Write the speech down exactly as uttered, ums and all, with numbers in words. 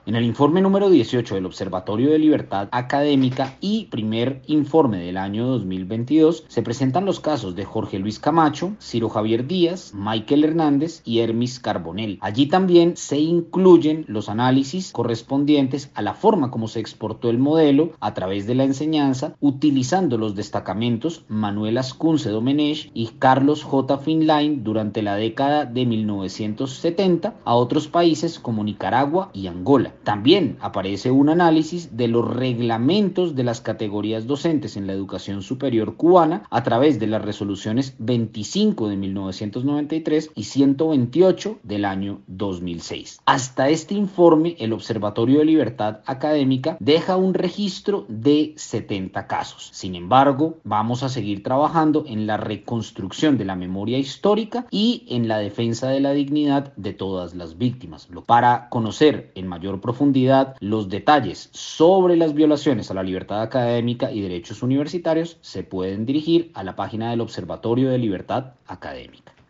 En el informe número dieciocho del Observatorio de Libertad Académica y primer informe del año dos mil veintidós se presentan los casos de Jorge Luis Camacho, Ciro Javier Díaz, Michael Hernández y Hermis Carbonell. Allí también se incluyen los análisis correspondientes a la forma como se exportó el modelo a través de la enseñanza, utilizando los destacamentos Manuel Ascunce Domenech y Carlos J. Finlain durante la década de mil novecientos setenta a otros países como Nicaragua y Angola. También aparece un análisis de los reglamentos de las categorías docentes en la educación superior cubana a través de las resoluciones veinticinco de mil novecientos noventa y tres y ciento veintiocho del año dos mil seis. Hasta este informe, el Observatorio de Libertad Académica deja un registro de setenta casos. Sin embargo, vamos a seguir trabajando en la reconstrucción de la memoria histórica y en la defensa de la dignidad de todas las víctimas. Para conocer en mayor profundidad los detalles sobre las violaciones a la libertad académica y derechos universitarios, se pueden dirigir a la página del Observatorio de Libertad Académica.